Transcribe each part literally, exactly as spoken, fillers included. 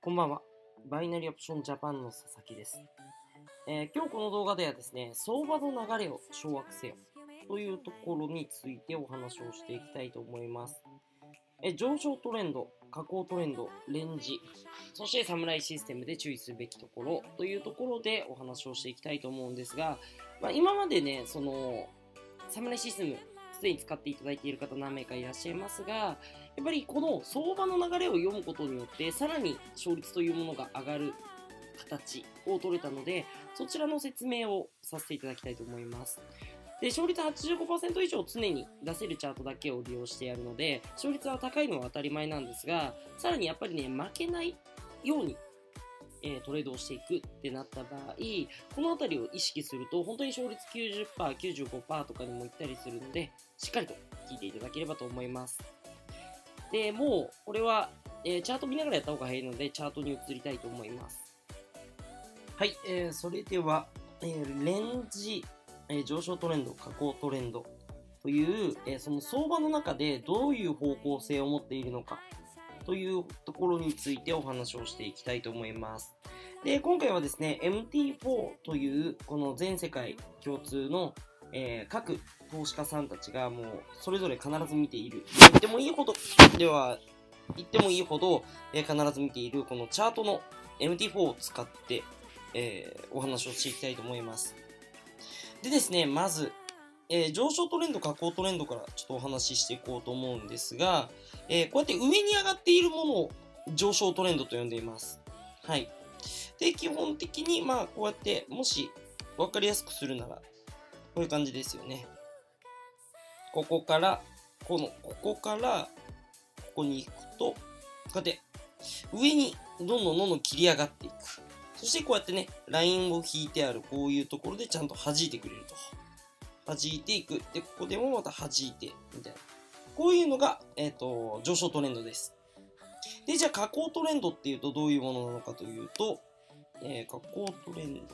こんばんは。バイナリーオプションジャパンの佐々木です。えー、今日この動画ではですね、相場の流れを掌握せよというところについてお話をしていきたいと思います。えー、上昇トレンド、下降トレンド、レンジ、そしてサムライシステムで注意するべきところというところでお話をしていきたいと思うんですが、まあ、今までね、そのサムライシステムすでに使っていただいている方何名かいらっしゃいますが、やっぱりこの相場の流れを読むことによってさらに勝率というものが上がる形を取れたので、そちらの説明をさせていただきたいと思います。で、勝率 はちじゅうごパーセント 以上常に出せるチャートだけを利用してやるので、勝率は高いのは当たり前なんですが、さらにやっぱりね、負けないようにえー、トレードをしていくってなった場合、このあたりを意識すると本当に勝率 きゅうじゅっパーセント、きゅうじゅうごパーセント とかにもいったりするので、しっかりと聞いていただければと思います。で、もうこれは、えー、チャート見ながらやった方が早いのでチャートに移りたいと思います。はい、えー、それでは、えー、レンジ、えー、上昇トレンド、下降トレンドという、えー、その相場の中でどういう方向性を持っているのかというところについてお話をしていきたいと思います。で、今回はですね、エムティーフォー というこの全世界共通の、えー、各投資家さんたちがもうそれぞれ必ず見ている。言ってもいいほどでは、言ってもいいほど、えー、必ず見ているこのチャートの エムティーフォー を使って、えー、お話をしていきたいと思います。でですね、まず、えー、上昇トレンド、下降トレンドからちょっとお話ししていこうと思うんですが、えー、こうやって上に上がっているものを上昇トレンドと呼んでいます。はい。で、基本的に、まあ、こうやって、もし分かりやすくするなら、こういう感じですよね。ここから、この、ここから、ここに行くと、こうやって、上にどんどんどんどん切り上がっていく。そしてこうやってね、ラインを引いてあるこういうところでちゃんと弾いてくれると。弾いていく。で、ここでもまた弾いて、みたいな。こういうのが、えっと、上昇トレンドです。で、じゃあ、下降トレンドっていうとどういうものなのかというと、えー、下降トレンド。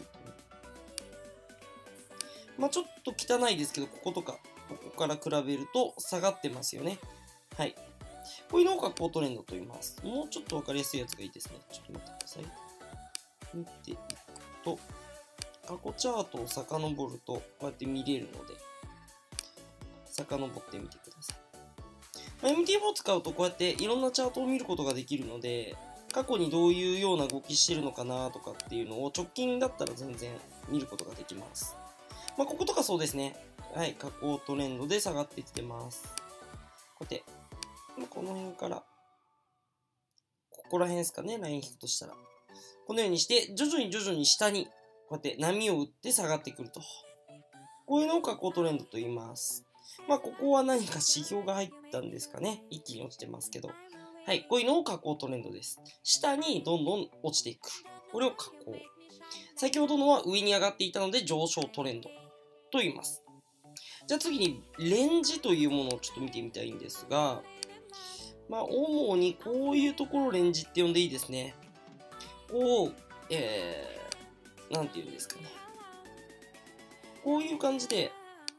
まあちょっと汚いですけど、こことか、ここから比べると下がってますよね。はい。こういうのを下降トレンドと言います。もうちょっとわかりやすいやつがいいですね。ちょっと待ってください。見ていくと、過去チャートを遡ると、こうやって見れるので、遡ってみてください。エムティーフォー を使うとこうやっていろんなチャートを見ることができるので、過去にどういうような動きしてるのかなとかっていうのを直近だったら全然見ることができます。まあ、こことかそうですね。はい、下降トレンドで下がってきてます。こうやって、この辺から、ここら辺ですかね、ライン引くとしたら。このようにして、徐々に徐々に下に、こうやって波を打って下がってくると。こういうのを下降トレンドと言います。まあ、ここは何か指標が入ったんですかね。一気に落ちてますけど。はい、こういうのを下降トレンドです。下にどんどん落ちていく。これを下降。先ほどのは上に上がっていたので上昇トレンドと言います。じゃあ次にレンジというものをちょっと見てみたいんですが、まあ、主にこういうところをレンジって呼んでいいですね。こう、えー、なんて言うんですかね。こういう感じで、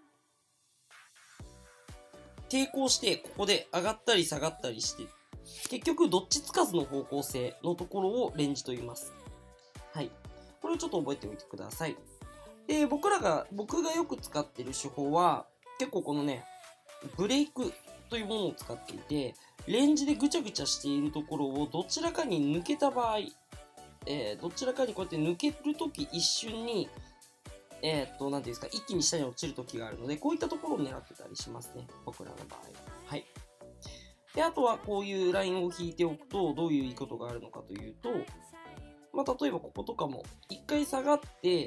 抵抗して、ここで上がったり下がったりして、結局、どっちつかずの方向性のところをレンジと言います。はい。これをちょっと覚えておいてください。で、僕らが、僕がよく使っている手法は、結構このね、ブレイクというものを使っていて、レンジでぐちゃぐちゃしているところをどちらかに抜けた場合、えー、どちらかにこうやって抜けるとき一瞬に、えー、っと、なんていうんですか、一気に下に落ちるときがあるので、こういったところを狙ってたりしますね。僕らの場合。はい。で、あとはこういうラインを引いておくと、どういういいことがあるのかというと、まあ、例えばこことかも、一回下がって、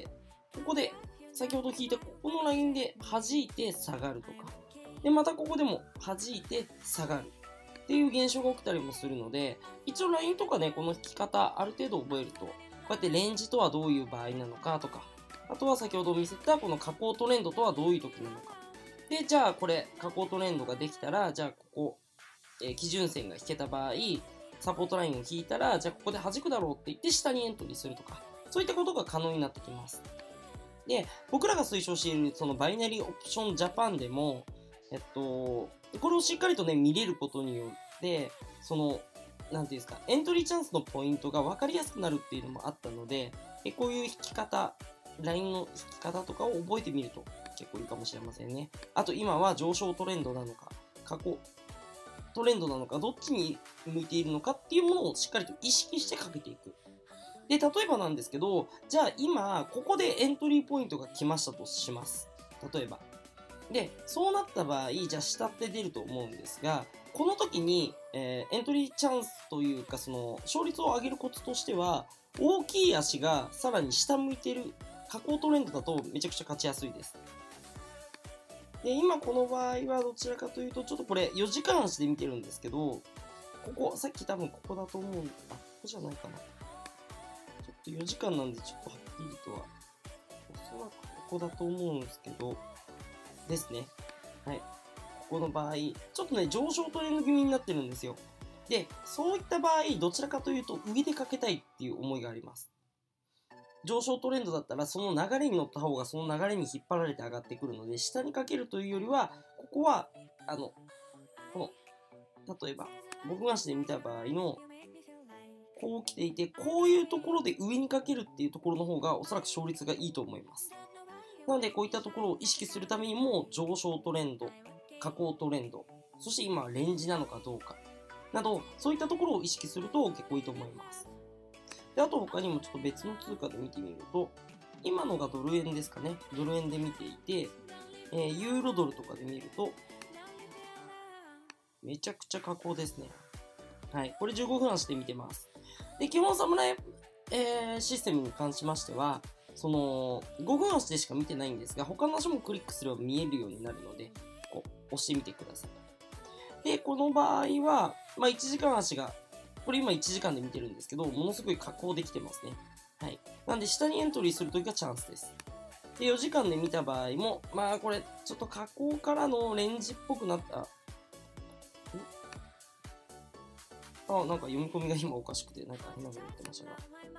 ここで、先ほど引いたここのラインで弾いて下がるとか、で、またここでも弾いて下がるっていう現象が起きたりもするので、一応ラインとかね、この引き方、ある程度覚えると、こうやってレンジとはどういう場合なのかとか、あとは先ほど見せたこの下降トレンドとはどういう時なのか。で、じゃあこれ、下降トレンドができたら、じゃあここ、えー、基準線が引けた場合、サポートラインを引いたら、じゃあここで弾くだろうって言って下にエントリーするとか、そういったことが可能になってきます。で、僕らが推奨しているそのバイナリーオプションジャパンでも、えっと、これをしっかりとね、見れることによって、その、 なんていうんですか、エントリーチャンスのポイントが分かりやすくなるっていうのもあったので、えこういう引き方、ラインの引き方とかを覚えてみると結構いいかもしれませんね。あと今は上昇トレンドなのか、過去トレンドなのか、どっちに向いているのかっていうものをしっかりと意識してかけていく。で、例えばなんですけど、じゃあ今、ここでエントリーポイントが来ましたとします。例えば。で、そうなった場合、じゃあ下って出ると思うんですが、この時に、えーエントリーチャンスというか、その、勝率を上げるコツとしては、大きい足がさらに下向いてる下降トレンドだとめちゃくちゃ勝ちやすいです。で、今この場合はどちらかというと、ちょっとこれよじかん足で見てるんですけど、ここ、さっき多分ここだと思うん、あ、ここじゃないかな。ちょっとよじかんなんでちょっとはっきりとは、おそらくここだと思うんですけど、ですね。はい。ここの場合、ちょっとね、上昇トレンド気味になってるんですよ。で、そういった場合、どちらかというと上でかけたいっていう思いがあります。上昇トレンドだったら、その流れに乗った方がその流れに引っ張られて上がってくるので、下にかけるというよりは、ここは、あの、この、例えば、僕足で見た場合の、こう来ていて、こういうところで上にかけるっていうところの方が、おそらく勝率がいいと思います。なので、こういったところを意識するためにも、上昇トレンド、下降トレンド、そして今、レンジなのかどうか、など、そういったところを意識すると結構いいと思います。で、あと他にもちょっと別の通貨で見てみると、今のがドル円ですかね。ドル円で見ていて、えー、ユーロドルとかで見ると、めちゃくちゃ下降ですね。はい。これじゅうごふん足で見てます。で、基本サムライ、えー、システムに関しましては、その、ごふん足でしか見てないんですが、他の足もクリックすれば見えるようになるので、こう、押してみてください。で、この場合は、まあ、いちじかん足が、これ今いちじかんで見てるんですけど、ものすごい下降できてますね。はい。なんで、下にエントリーするときがチャンスです。で、よじかんで見た場合も、まあ、これ、ちょっと下降からのレンジっぽくなった。あ、なんか読み込みが今おかしくて、なんか変なこと言ってましたが。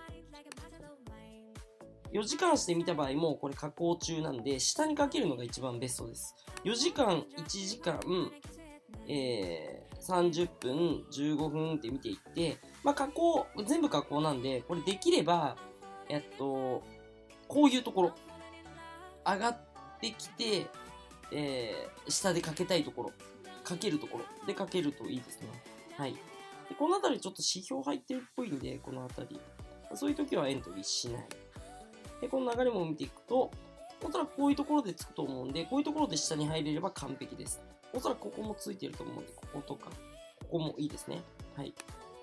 よじかん足で見た場合も、これ下降中なんで、下にかけるのが一番ベストです。よじかん、いちじかん、えー、さんじゅっぷん、じゅうごふんって見ていって、まあ、加工、全部加工なんで、これできれば、えっと、こういうところ、上がってきて、えー、下でかけたいところ、かけるところでかけるといいですね。はい。でこのあたりちょっと指標入ってるっぽいんで、このあたり。そういう時はエントリーしない。で、この流れも見ていくと、おそらくこういうところでつくと思うんで、こういうところで下に入れれば完璧です。おそらくここもついてると思うんで、こことか、ここもいいですね。はい。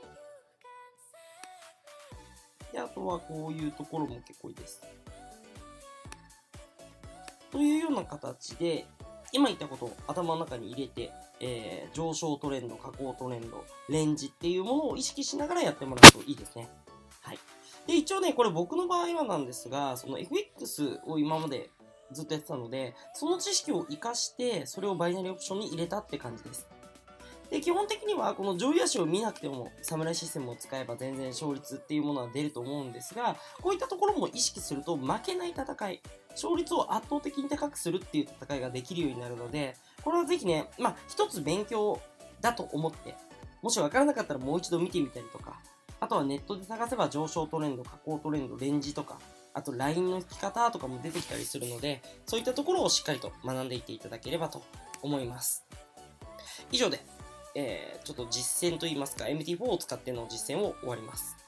で、あとはこういうところも結構いいです。というような形で、今言ったことを頭の中に入れて、えー、上昇トレンド、下降トレンド、レンジっていうものを意識しながらやってもらうといいですね。はい。で、一応ね、これ僕の場合はなんですが、その エフエックス を今までずっとやってたので、その知識を活かして、それをバイナリーオプションに入れたって感じです。で、基本的には、この上位足を見なくても、侍システムを使えば全然勝率っていうものは出ると思うんですが、こういったところも意識すると、負けない戦い、勝率を圧倒的に高くするっていう戦いができるようになるので、これはぜひね、まあ、一つ勉強だと思って、もしわからなかったらもう一度見てみたりとか、あとはネットで探せば上昇トレンド、下降トレンド、レンジとか、あとラインの引き方とかも出てきたりするので、そういったところをしっかりと学んでいっていただければと思います。以上で、えー、ちょっと実践といいますか、エムティーフォー を使っての実践を終わります。